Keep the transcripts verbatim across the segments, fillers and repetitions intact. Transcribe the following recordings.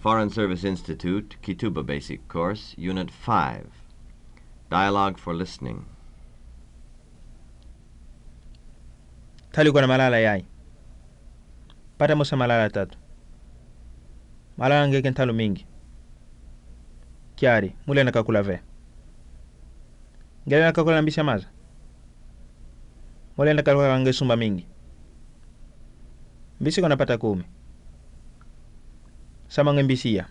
Foreign Service Institute, Kituba Basic Course, Unit five. Dialogue for Listening. Talikuwa na malala yai. Pata musa malala tatu. Malala ngeke ntalo mingi. Kiari, mule nakakula ve. Ngele nakakula nambisha maza. Mule nakakula nge sumba mingi. Mbisi kona pata kumi. Sama nge mbisiya.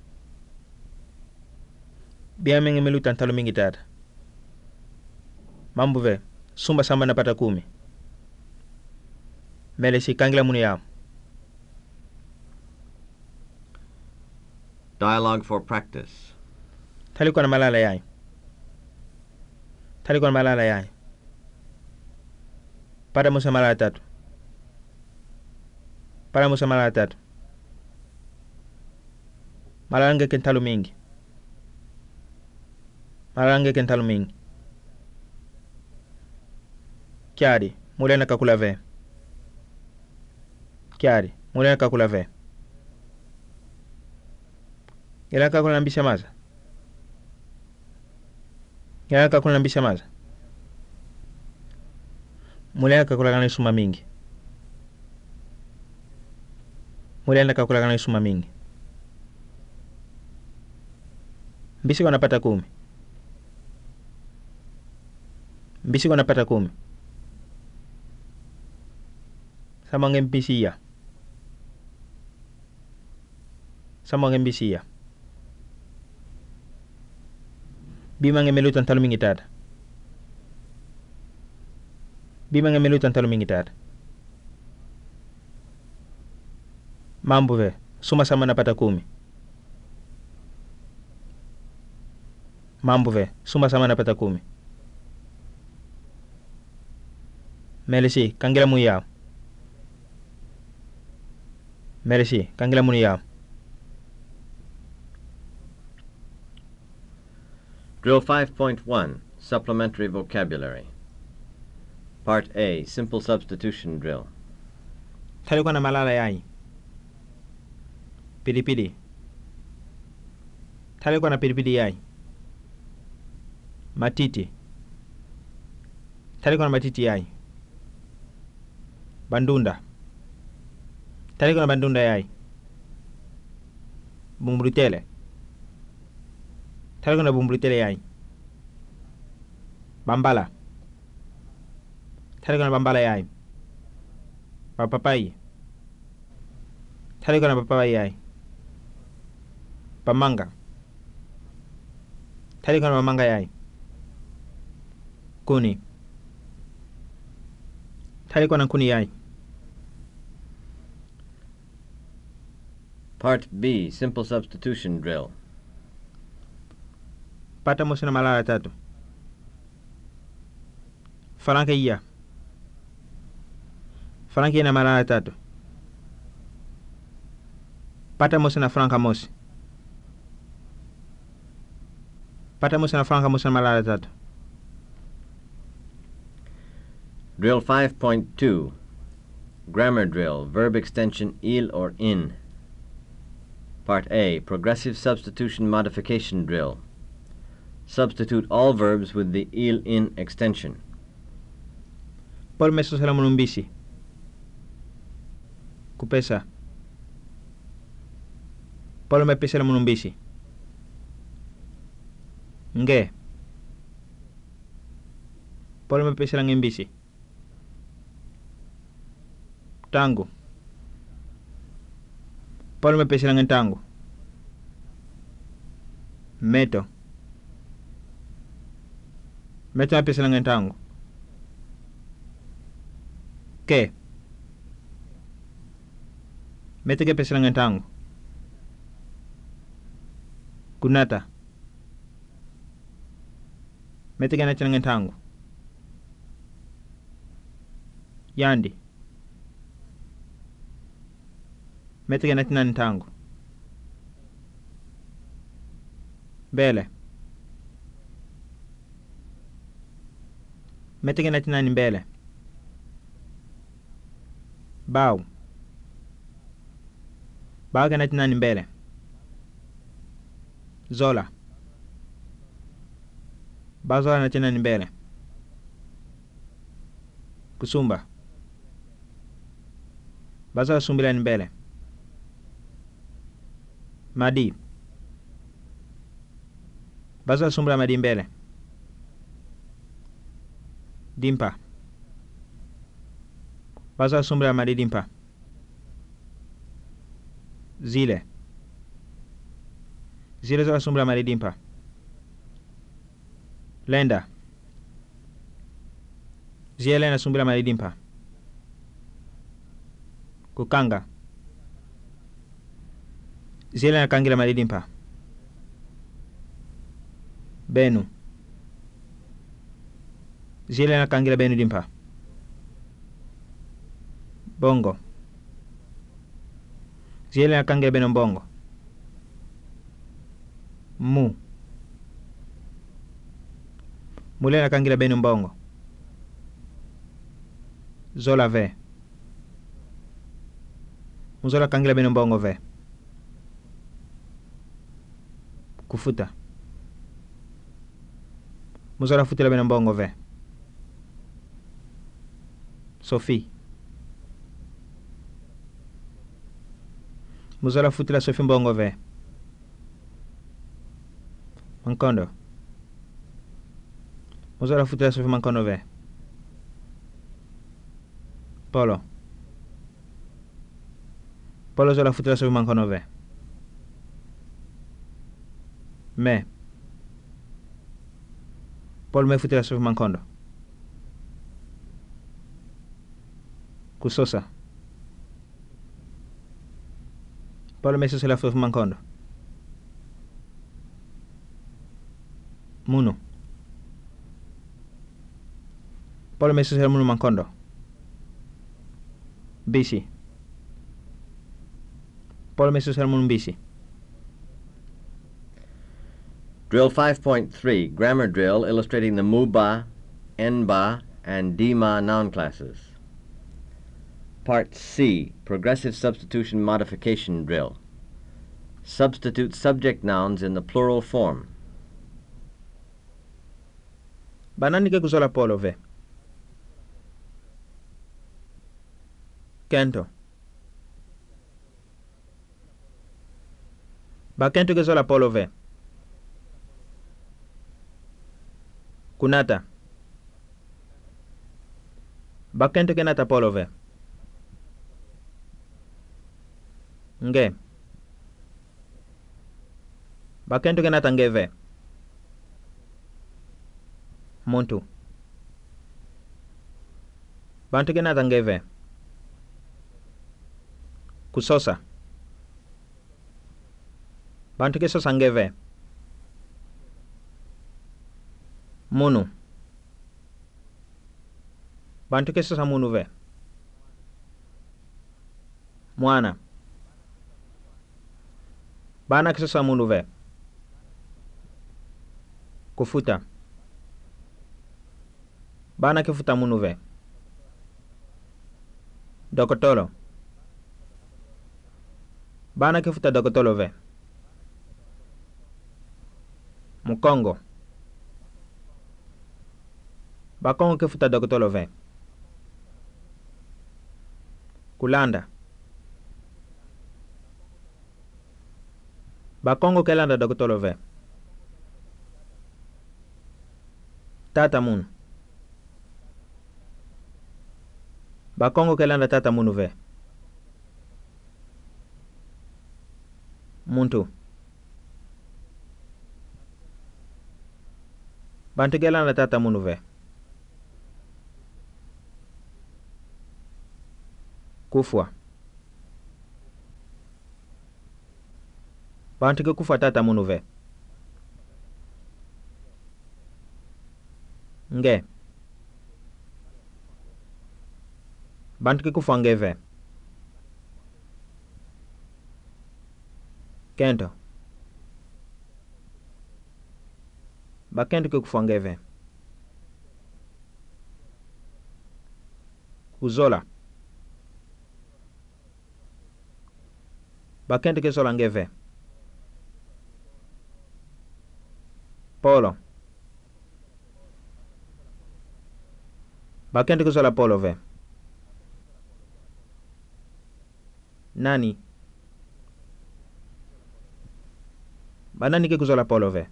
Biya menge meluta ntalo mingi tata. Mambu ve, sumba samba napata kumi. Mele si kangila muni yao. Dialogue for practice. Talikuwa na malala yai. Talikuwa na malala yai. Pada musa malala tatu. Pada musa malala tatu. Malala ngeke ntalo mingi. Malala ngeke ntalo mingi. Kiari, mule nakakula ve. Kiari, mule nakakula ve. Ngela nakakula nambisha maza. Ngela nakakula nambisha maza. Mule nakakula gana suma mingi. Mule nakakula gana suma mingi. Mbisi wana pata kumi. Mbisi wana pata kumi. Sama nge mbisiya. Sama nge mbisiya. Bima nge melutan talo mingi tata. Bima nge melutan talo mingi tata. Mambu ve, suma sama napata kumi. Mambu ve, suma sama napata kumi. Melisi, kangila muni yao. Melisi, kangila muni yao. Drill five point one, Supplementary Vocabulary. Part A, Simple Substitution Drill. Talikuwa na malala yai. Pilipili. Talikuwa na pilipili yai. Matiti. Talikuwa na matiti yai. Bandunda. Talikuwa na bandunda yai. Bumbritele. Talikuwa na bumbritele yai. Bambala. Talikuwa na bambala yai. Papapai. Talikuwa na papapai yai. Pamanga. Talikuwa na mamanga yai. Kuni. Talikuwa na kuni yai. Part B, Simple Substitution Drill. Pata musa na malala tatu. Faranka iya. Faranka iya na malala tatu. Pata musa na franka mosi. Pata musa na franka musa na malala tatu. Drill five point two, Grammar Drill, Verb Extension il or in. Part A, Progressive Substitution Modification Drill. Substitute all verbs with the il-in extension. Paul meso sala munumbisi. Kupesa. Paul me pesa la munumbisi. Nge. Paul me pesa la ngembisi. Tango. Paul me pesa la ngentango. Meto. Meto me pesa la ngentango. Ke. Meto ke pesa la ngentango. Kunata. Meto ke nacha la ngentango. Yandi. Meto ke nacha la ngentango. Bele. Meto ke nacha la mbele. Bao. Bao ke nacha la mbele. Zola. Bazola na tena ni mbele. Kusumba. Bazola sumbila ni mbele. Madi. Bazola sumbila madi mbele. Dimpa. Bazola sumbila madi dimpa. Zile. Zile zola sumbila madi dimpa. Lenda. Zile lenda sumbila madi dimpa. Kukanga. Zile na kangila madi dimpa. Benu. Zile na kangila benu dimpa. Bongo. Zile na kangila benu bongo. Mu. Mule na kangila benu mbongo. Zola ve. Muzola kangila benu mbongo ve. Kufuta. Muzola futila benu mbongo ve. Sophie. Muzola futila Sophie mbongo ve. Mankondo. Muzola futila Sophie mankondo ve. Polo. Polo zola futila Sophie mankondo ve. Me. Polo me futila Sophie mankondo. Kusosa. Polo me sosa la Sophie mankondo. Munu. Polo me sosa la munu mankondo. Bisi. Polo me sosa la munu bisi. Drill five point three, grammar drill illustrating the mu-ba, en-ba, and di-ma noun classes. Part C, progressive substitution modification drill. Substitute subject nouns in the plural form. Banani ke kuzola Polo ve. Kento. Ba kento ke zola Polo ve. Kunata. Ba kento ke nata Polo ve. Nge. Ba kento ke nata nge ve. Muntu. Bantu ke nata nge ve. Kusosa. Bantu ke sosa nge ve. Munu. Bantu ke sosa munu ve. Mwana. Bana ke sosa munu ve. Kufuta. Bana ke futa munu ve. Dokotolo. Bana ke futa dokotolo ve. Mukongo. Bakongo ke futa dokotolo ve. Kulanda. Bakongo ke landa dokotolo ve. Tata munu. Bakongo ke landa tata munu ve. Muntu. Bantu ke landa tata munu ve. Kufwa. Bantu ke kufwa tata munu ve. Nge. Bantu ke kufwa nge ve. Kento. Ba kento ke kufwa nge ve. Kuzola. Ba kento ke zola nge ve. Polo. Bakende kuzola polo ve. Nani? Banani ke kuzola polo ve.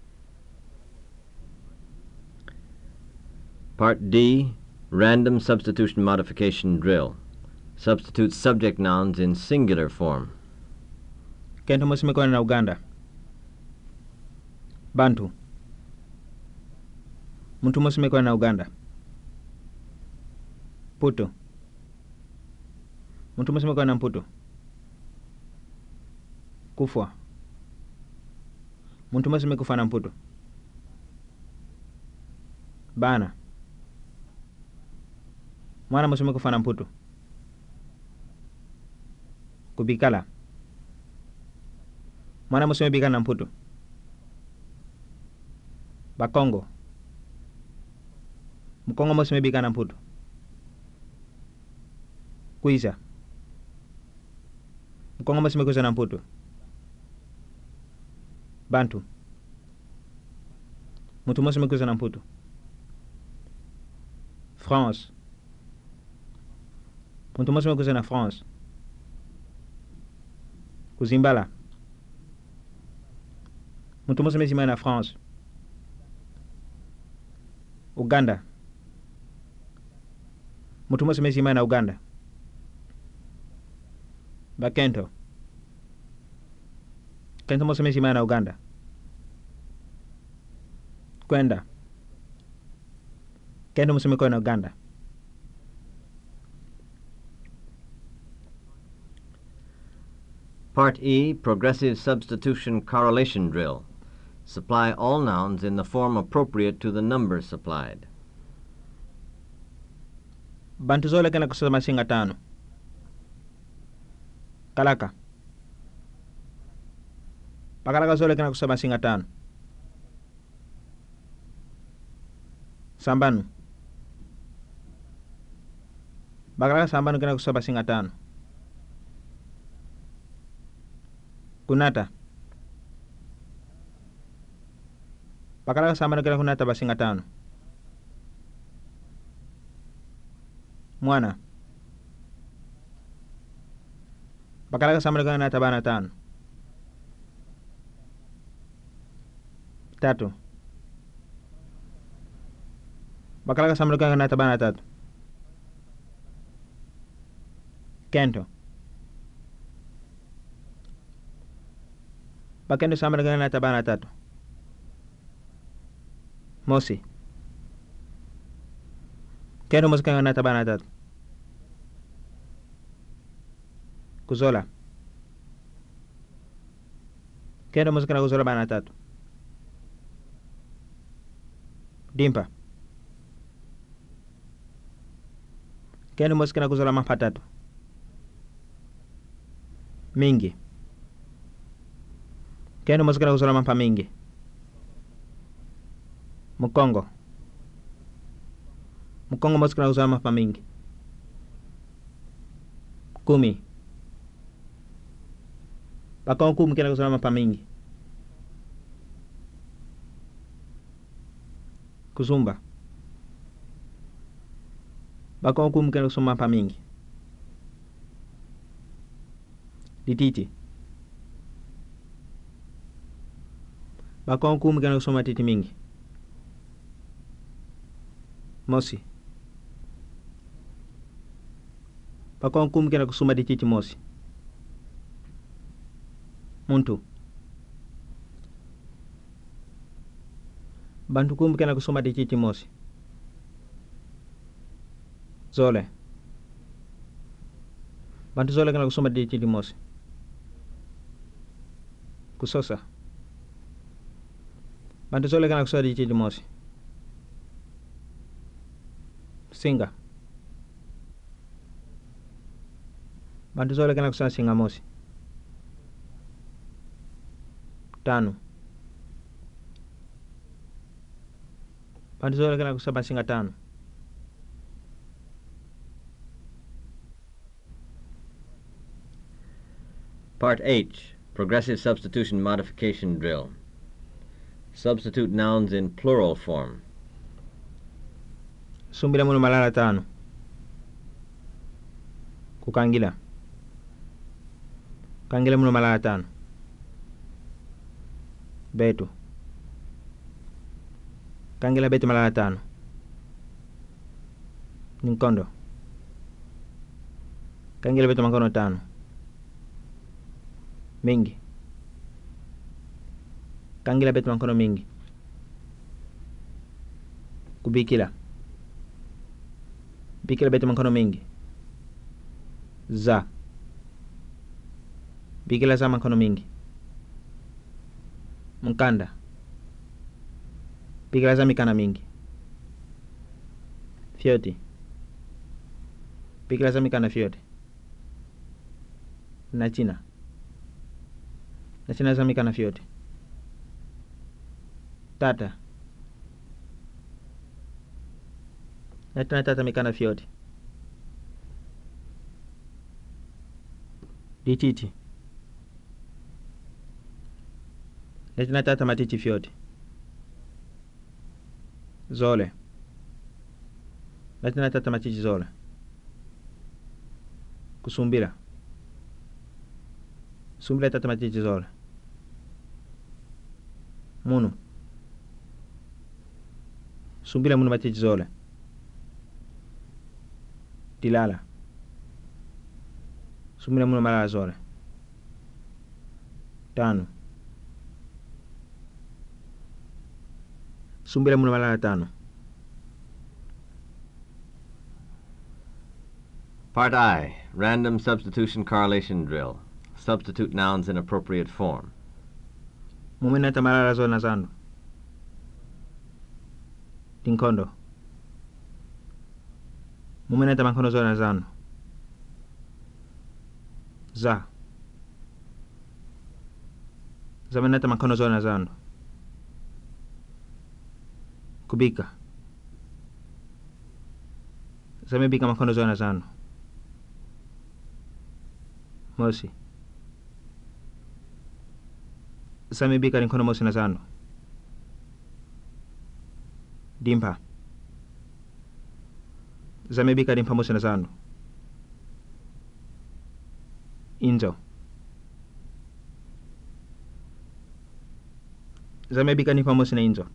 Part D, Random Substitution Modification Drill. Substitute subject nouns in singular form. Kento musimekona na Uganda. Bantu. Muntu musimekona na Uganda. Puto. Muntu musimekona na Mputo. Kufwa. Muntu musimekufa na Mputo. Bana. Mwana musimekufa na Mputo. Kubikala. Mwana musimebikala na Mputo. Bakongo. Mkongo musimebikala na Mputo. Kuisa. Mkongo musimekuza na Mputo. Bantu. Muntu musimekuza na Mputo. France. Muntu musimekuza na France. Kuzimbala. Muntu musimezima na France. Uganda. Muntu musimezima na Uganda. Bakento. Kento musimezima na Uganda. Kwenda. Kento musimeko na Uganda. Part E, Progressive Substitution Correlation Drill. Supply all nouns in the form appropriate to the number supplied. Bantu zole kena kusema singa tano. Kalaka. Pakalaka zole kena kusema singa tano. Sambanu. Bakalaka sambanu kena kusema singa tano. Kunata. Pakalaka sambanu kena kunata basinga tano. Mwana. Bakalaka sambanu kena kunata bana tano. Tatu. Bakalaka sambanu kena kunata bana tatu. Kento. Bakendo sambanu kena kunata bana tatu. Mosi. Kendo mosi kena kunata bana tatu. Kuzola. Kendo mosi kena kuzola bana tatu. Dimpa. Kendo mosi kena kuzola mapa tatu. Mingi. Kendo mosi kena kuzola mapa mingi. Mukongo. Mukongo mosi kena kuzola mapa mingi. Kumi. Bakongo kumi kena kuzola mapa mingi. Kuzumba. Bakongo kumi kena kuzola mapa mingi. Dititi. Bakongo kumi kena kusoma titi mingi. Mosi. Bakongo kumi kena kusoma dititi mosi. Muntu. Bantu kumi kena kusoma dititi mosi. Zole. Bantu zole kena kusoma dititi mosi. Kusosa. Bantu zole kena kusoma dititi mosi. Singa. Bantu zole kena kusoma singa mosi. Tano. Bantu zole kena kusoma singa tano. Part H, Progressive Substitution Modification Drill. Substitute nouns in plural form. Sumbila muno malala tano. Kukangila. Kangila muno malala tano. Betu. Kangila betu malala tano. Ninkondo. Kangila betu mankono tano. Mingi. Kangila betu mankono mingi. Kubikila. Bikila betu mankono mingi. Za. Bikila za mankono mingi. Mkanda. Bikila za mikana mingi. Fioti. Bikila za mikana fioti. Nachina. Nachina za mikana fioti. Tata. Nachina tata mikana fioti. Dititi. Nachina tata matiti fioti. Zole. Nachina tata matiti zole. Kusumbila. Sumbila tata matiti zole. Munu. Sumbila munu matiti zole. Dilala. Sumbila munu malala zole. Tano. Sumbila munu malala tano. Part I. Random substitution correlation drill. Substitute nouns in appropriate form. Mumena tamalala zona zando. Tinkondo. Mumena tamankono zona zando. Za. Zamena tamankono zona zando. Kubika. Zamebika mankono zona zando. Mosi. Zamebika ninkono mosi na zando. Dimpa. Zamebika dimpa mosi na zando. Inzo. Zamebika dimpa mosi na inzo.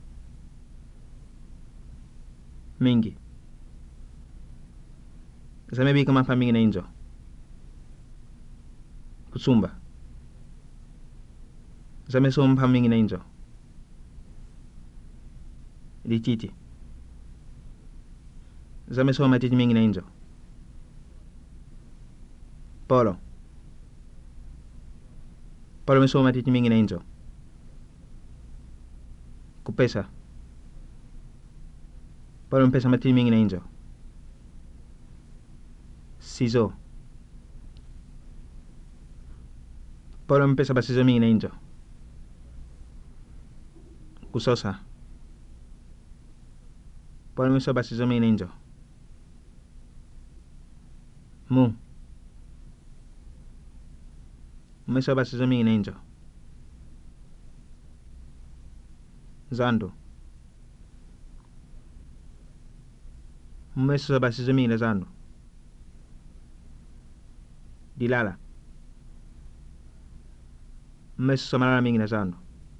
Mingi. Zamebika mapa mingi na inzo. Kusumba. Zamesoma mpa mingi na inzo. Dititi. Zamesoma matiti mingi na inzo. Polo. Polo mesoma matiti mingi na inzo. Kupesa. Polo mpesa matiti mingi na inzo. Sizo. Polo mpesa basizo mingi na inzo. Kusosa. Polo miso basizo mingi na inzo. Mu. Miso basizo mingi na inzo. Zando. Miso basizo mingi na zando. Dilala. Miso malala mingi na zando.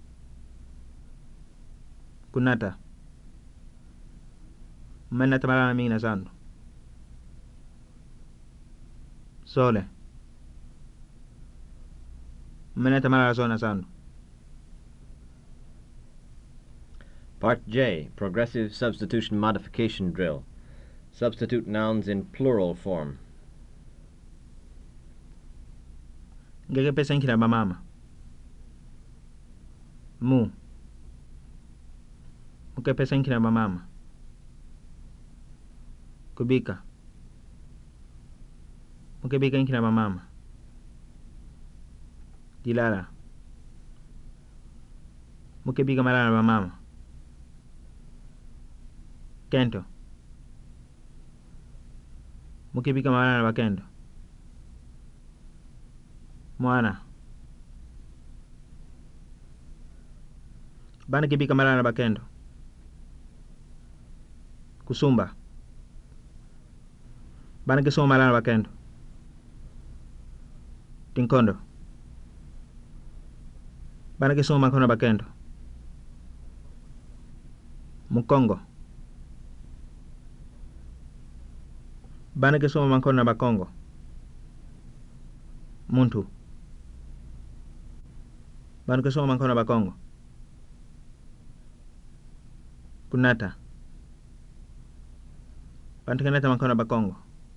Kunata. Menata malala mingi na zando. Sole. Menata malala zona zando. Part J. Progressive substitution modification drill. Substitute nouns in plural form. Ngeke pesa nkina mama. Mu. Muke pesa nkina mama. Kubika. Muke bika nkina mama. Dilala. Muke bika malala mama. Kento. Muke bika malala wa kento. Mwana. Bana kibika malala bakendo. Kusumba. Bana kisoma malala bakendo. Tinkondo. Bana kisoma makono bakendo. Mukongo. Bana kisoma makono bakongo. Muntu. Bana kisoma makono bakongo. Kunata. Bana kanata makono bakongo.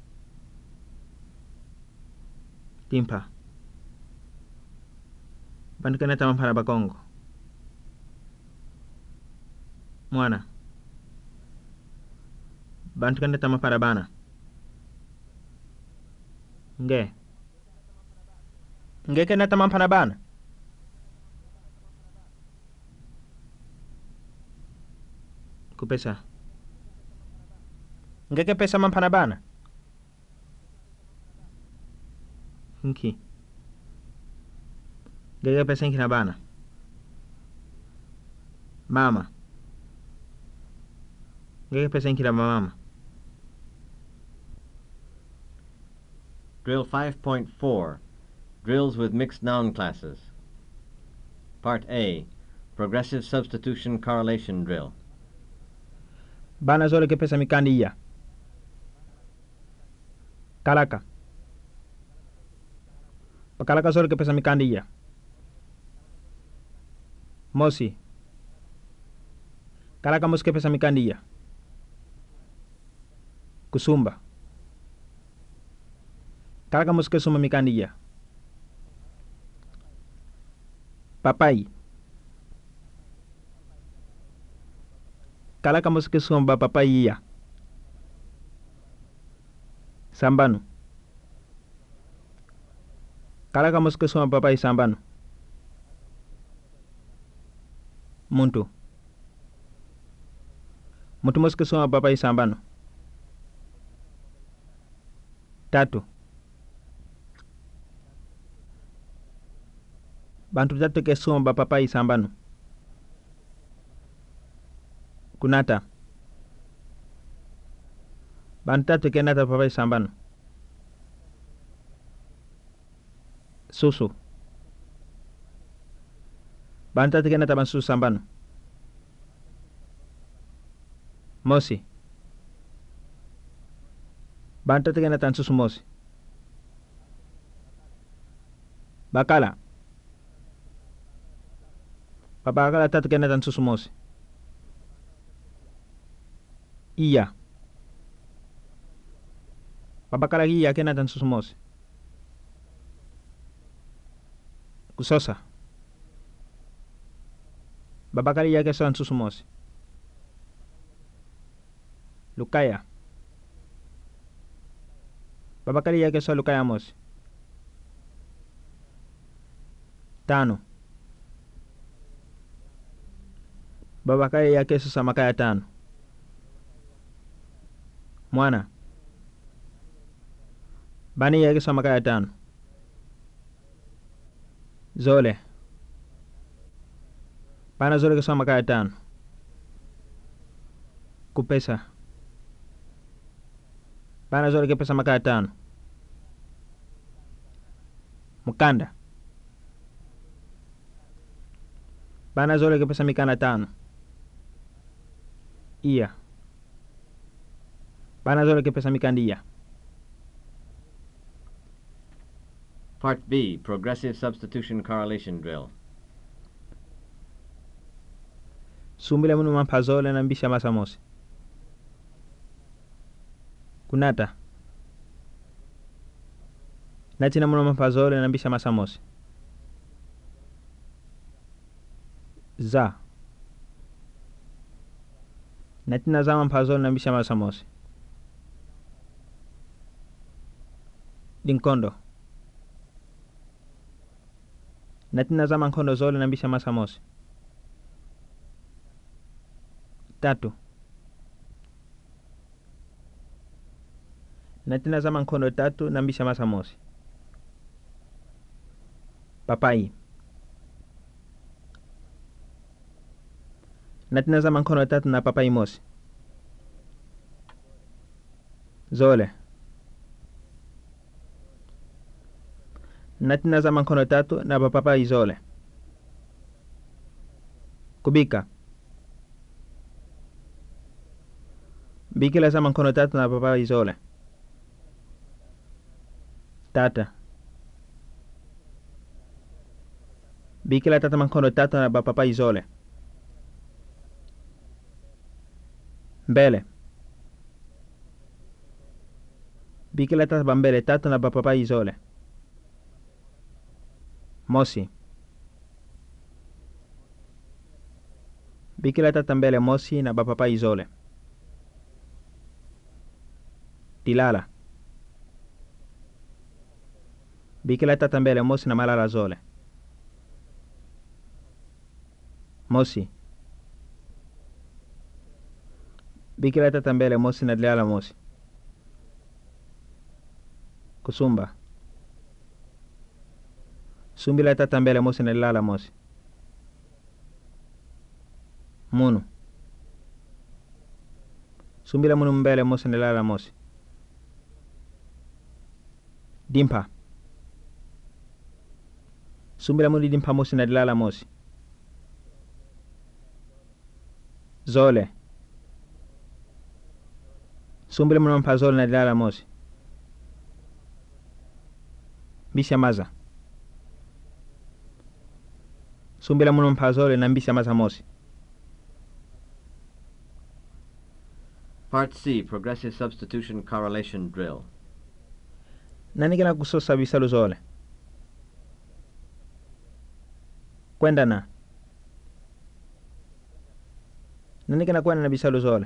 Timpa. Bana kanata mampana bakongo. Mwana. Bana kanata mampana bana. Nge. Nge kanata mampana bana. Kupesa. Nge ke pesa mampana bana. Nki. Nge ke pesa nkina bana. Mama. Nge ke pesa nkina mama. Drill five point four. Drills with mixed noun classes. Part A. Progressive substitution correlation drill. Bana zole ke pesa mikandiya. Kalaka. Pakalaka zole ke pesa mikandiya. Mosi. Kalaka mosi ke pesa mikandiya. Kusumba. Kalaka mosi ke suma mikandiya. Papai. Kalaka mosi ke suma papaiya. Sambanu. Kalaka mosi ke suma papai sambanu. Muntu. Muntu mosi ke suma papai sambanu. Tatu. Bantu tatu ke suma papai sambanu. Kunata. Bantu tatu ke nata papai sambanu. Susu. Bantu tatu ke nata bansusu sambanu. Mosi. Bantu tatu ke nata nsusu mosi. Bakala. Babakala tatu ke nata nsusu mosi. Iya. Babakala iya ke nata nsusu mosi. Kusosa. Babakala iya ke sosa nsusu mosi. Lukaya. Babakala iya ke sosa lukaya mosi. Tano. Babakala iya ke sosa makaya tano. Mwana. Bani iya ke sosa makaya tano. Zole. Bana zole ke sosa makaya tano. Kupesa. Bana zole ke pesa makaya tano. Mukanda. Bana zole ke pesa mikanda tano. Iya. Bana zole ke pesa mikandiya. Part B. Progressive substitution correlation drill. Sumbile munu mampazole na mbisha masamosi. Kunata. Natina munu mampazole na mbisha masamosi. Za. Natina za mampazole na mbisha masamosi. Dinkondo. Natina za mankondo zole na mbisha masamosi. Tatu. Natina za mankondo tatu na mbisha masamosi. Papai. Natinazama mkono tatu na papai mosi. Zole. Natinazama mkono tatu na papai zole. Kubika. Bikila zama mkono tatu na papai zole. Tata. Bikila tata mkono tatu na papai zole. Mbele. Bikila tata bambele tatu na papai zole. Mosi. Bikila tata mbele mosi na papai zole. Tilala. Bikila tata mbele mosi na malala zole. Mosi. Bikila tata mbele mosi na dilala mosi. Kusumba. Sumbila tata mbele mosi na dilala mosi. Munu. Sumbila munu mbele mosi na dilala mosi. Dimpa. Sumbila munu dimpa mosi na dilala mosi. Zole. Sumbila munu mpa zole na dilala mosi. Mbisha maza. Sumbila munu mpa zole na mbisha maza mosi. Part C, Progressive Substitution Correlation Drill. Nani kina kusosa bisalu zole? Kwenda na. Nani kina kwenda na bisalu zole?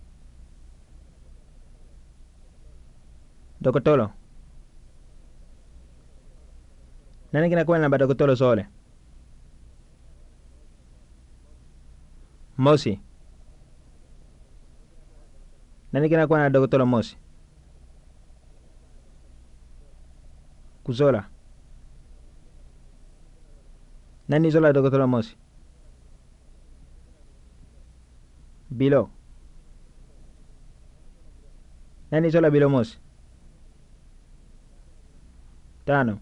Dokotolo. Nani kina kwenda na badokotolo zole? Mosi. Nani kina kwenda na dokotolo mosi? Kuzola. Nani zola dokotolo mosi? Bilo. Nani zola bilo mosi? Tano.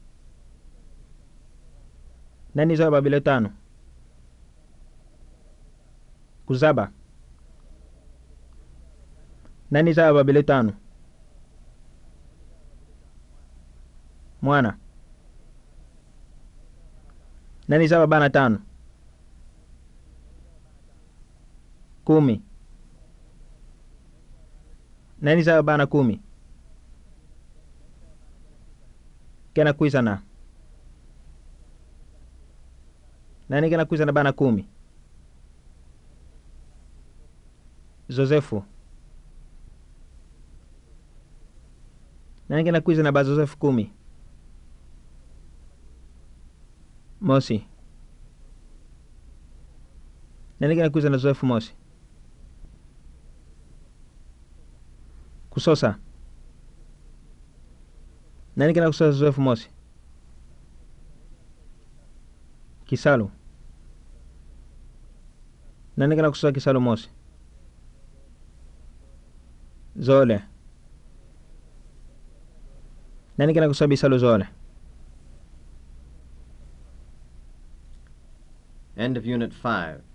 Nani zola babilo tano? Kuzaba. Nani zola babilo tano? Mwana. Nani zola bana tano? Kumi. Nani zola bana kumi? Kena kuisa na. Nani kena kuisa na bana kumi? Josefu. Nani kena kuisa na ba Josefu kumi? Mosi. Nani kena kuisa na Josefu mosi? Kusosa. Nani kena kusosa Josefu mosi? Kisalu. Nani kena kusosa kisalu mosi? Zole. Nani kena kusosa bisalu zole? End of Unit five.